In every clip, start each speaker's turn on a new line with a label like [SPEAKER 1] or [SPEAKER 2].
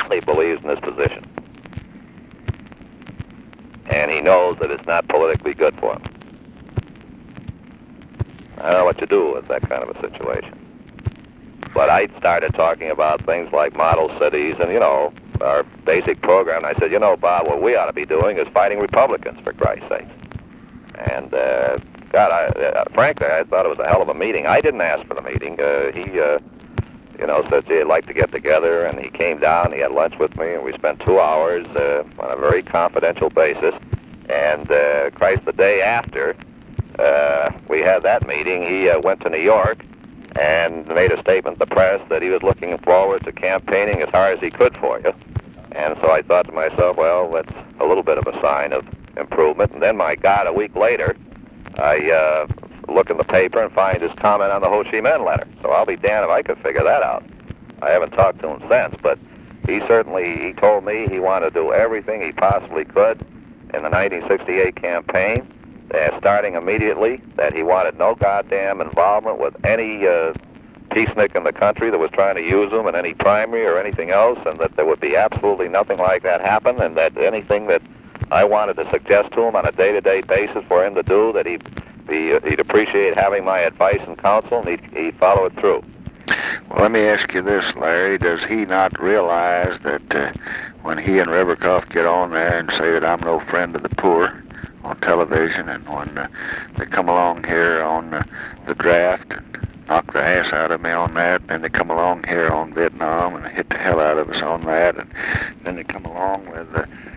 [SPEAKER 1] he believes in his position. And he knows that it's not politically good for him. I don't know what you do with that kind of a situation. But I started talking about things like model cities and, our basic program. And I said, Bob, what we ought to be doing is fighting Republicans, for Christ's sake. And, frankly, I thought it was a hell of a meeting. I didn't ask for the meeting. He said, gee, I'd like to get together. And he came down, he had lunch with me, and we spent 2 hours on a very confidential basis. And, the day after we had that meeting, he went to New York and made a statement to the press that he was looking forward to campaigning as hard as he could for you. And so I thought to myself, well, that's a little bit of a sign of improvement. And then, my God, a week later, I look in the paper and find his comment on the Ho Chi Minh letter. So I'll be damned if I could figure that out. I haven't talked to him since, but he told me he wanted to do everything he possibly could in the 1968 campaign, starting immediately, that he wanted no goddamn involvement with any peacenik in the country that was trying to use him in any primary or anything else, and that there would be absolutely nothing like that happen, and that anything that I wanted to suggest to him on a day-to-day basis for him to do, that he'd appreciate having my advice and counsel, and he'd follow it through.
[SPEAKER 2] Well, let me ask you this, Larry. Does he not realize that when he and Riverkoff get on there and say that I'm no friend of the poor on television, and when they come along here on the draft and knock the ass out of me on that, and they come along here on Vietnam and hit the hell out of us on that, and then they come along with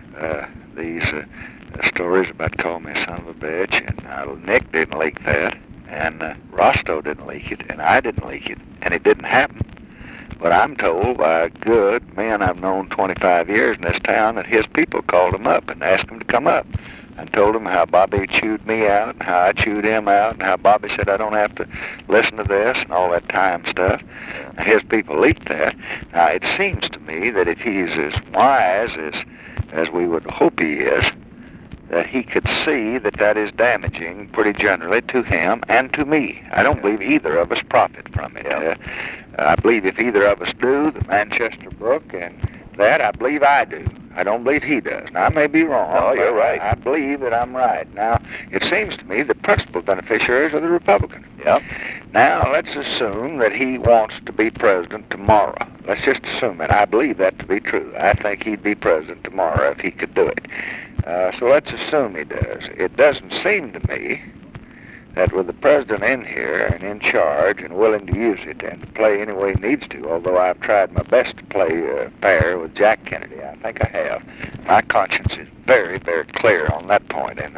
[SPEAKER 2] these stories about calling me a son of a bitch, and Nick didn't leak that, and Rostow didn't leak it, and I didn't leak it, and it didn't happen. But I'm told by a good man I've known 25 years in this town that his people called him up and asked him to come up and told him how Bobby chewed me out and how I chewed him out and how Bobby said I don't have to listen to this and all that time stuff. And his people leaked that. Now, it seems to me that if he's as wise as we would hope he is, that he could see that that is damaging pretty generally to him and to me. I don't believe either of us profit from it.
[SPEAKER 1] Yeah.
[SPEAKER 2] I believe if either of us do, the Manchester book and that, I believe I do. I don't believe he does. Now, I may be wrong.
[SPEAKER 1] No, you're right.
[SPEAKER 2] I believe that I'm right. Now, it seems to me the principal beneficiaries are the Republicans.
[SPEAKER 1] Yep.
[SPEAKER 2] Now, let's assume that he wants to be president tomorrow. Let's just assume it. I believe that to be true. I think he'd be president tomorrow if he could do it. So let's assume he does. It doesn't seem to me that with the president in here and in charge and willing to use it and to play any way he needs to, although I've tried my best to play fair with Jack Kennedy, I think I have. My conscience is very, very clear on that point, and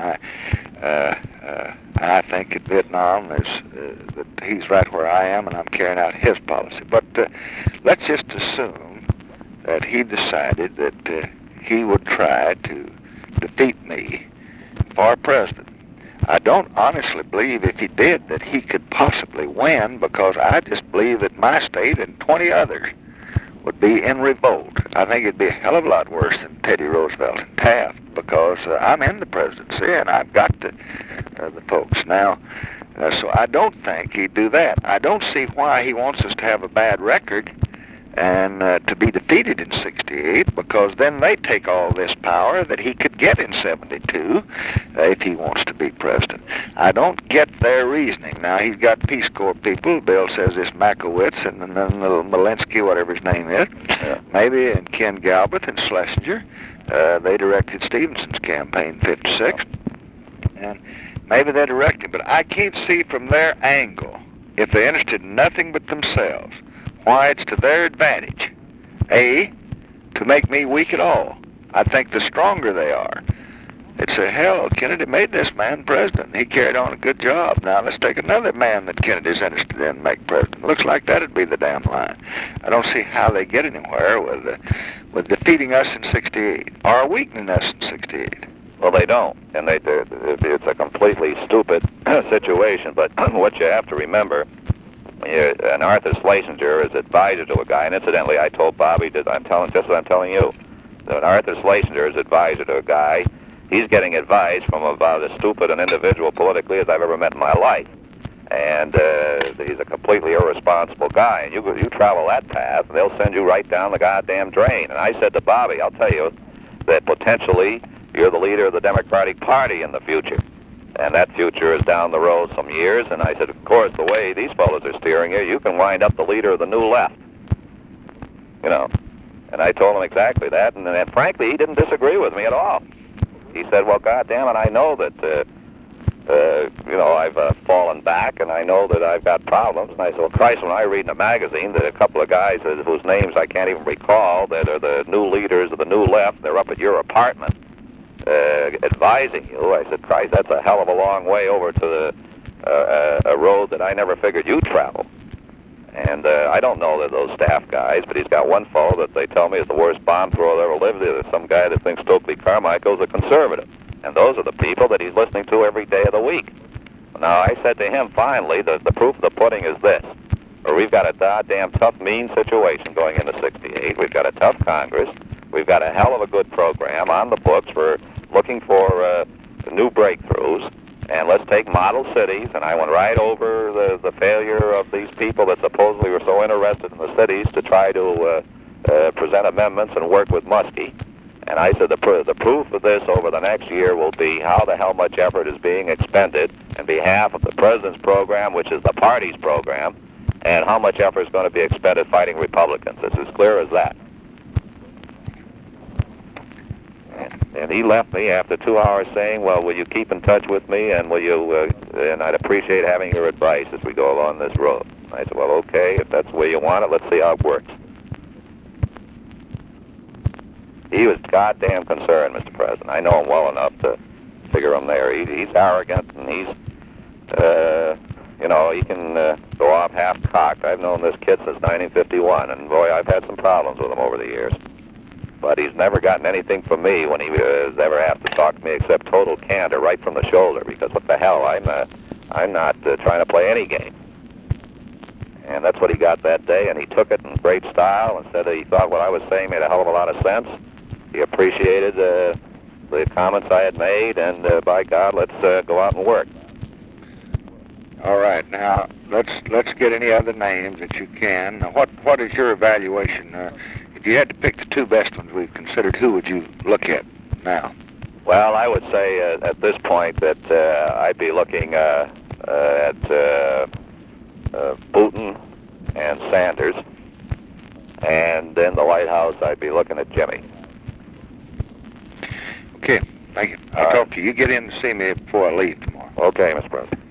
[SPEAKER 2] I think that Vietnam is that he's right where I am, and I'm carrying out his policy. But let's just assume that he decided that he would try to defeat me for president. I don't honestly believe if he did that he could possibly win, because I just believe that my state and 20 others would be in revolt. I think it'd be a hell of a lot worse than Teddy Roosevelt and Taft, because I'm in the presidency and I've got the folks now. So I don't think he'd do that. I don't see why he wants us to have a bad record and to be defeated in 68, because then they take all this power that he could get in 72 if he wants to be president. I don't get their reasoning. Now, he's got Peace Corps people. Bill says this Makowitz and then Malinsky, whatever his name is, maybe, and Ken Galbraith and Schlesinger. They directed Stevenson's campaign 56, and maybe they directed, but I can't see from their angle, if they're interested in nothing but themselves, why it's to their advantage, A, to make me weak at all. I think the stronger they are, it's a hell, Kennedy made this man president. He carried on a good job. Now let's take another man that Kennedy's interested in and make president. Looks like that'd be the damn line. I don't see how they get anywhere with defeating us in 68 or weakening us in 68.
[SPEAKER 1] Well, they don't, and it's a completely stupid situation. But what you have to remember, and Arthur Schlesinger is advisor to a guy, and incidentally, I told Bobby that I'm telling you, that Arthur Schlesinger is advisor to a guy. He's getting advice from about as stupid an individual politically as I've ever met in my life. And he's a completely irresponsible guy. And you travel that path, and they'll send you right down the goddamn drain. And I said to Bobby, I'll tell you that potentially you're the leader of the Democratic Party in the future. And that future is down the road some years. And I said, of course, the way these fellows are steering you can wind up the leader of the New Left. You know. And I told him exactly that. And frankly, he didn't disagree with me at all. He said, well, goddamn it, I know that, I've fallen back, and I know that I've got problems. And I said, well, Christ, when I read in a magazine that a couple of guys whose names I can't even recall, that are the new leaders of the New Left, they're up at your apartment advising you. I said, Christ, that's a hell of a long way over to a road that I never figured you'd travel. And I don't know that those staff guys, but he's got one fellow that they tell me is the worst bomb thrower that ever lived. There's some guy that thinks Stokely Carmichael's a conservative. And those are the people that he's listening to every day of the week. Now, I said to him, finally, the proof of the pudding is this. We've got a goddamn tough, mean situation going into 68. We've got a tough Congress. We've got a hell of a good program on the books. We're looking for new breakthroughs. And let's take model cities, and I went right over the failure of these people that supposedly were so interested in the cities to try to present amendments and work with Muskie. And I said the proof of this over the next year will be how the hell much effort is being expended on behalf of the president's program, which is the party's program, and how much effort is going to be expended fighting Republicans. It's as clear as that. And he left me after 2 hours saying, well, will you keep in touch with me, and will you, and I'd appreciate having your advice as we go along this road. I said, well, okay, if that's the way you want it, let's see how it works. He was goddamn concerned, Mr. President. I know him well enough to figure him there. He's arrogant, and he's, he can go off half-cocked. I've known this kid since 1951, and boy, I've had some problems with him over the years. But he's never gotten anything from me when he has ever asked to talk to me except total candor right from the shoulder, because what the hell, I'm not trying to play any game. And that's what he got that day, and he took it in great style and said that he thought what I was saying made a hell of a lot of sense. He appreciated the comments I had made, and by God, let's go out and work.
[SPEAKER 2] All right, now let's get any other names that you can. Now, what is your evaluation? If you had to pick the two best ones we've considered, who would you look at now?
[SPEAKER 1] Well, I would say at this point that I'd be looking at Booton and Sanders, and in the White House I'd be looking at Jimmy.
[SPEAKER 2] Okay, thank you. I'll talk to you. You get in to see me before I leave tomorrow.
[SPEAKER 1] Okay, Mr. President.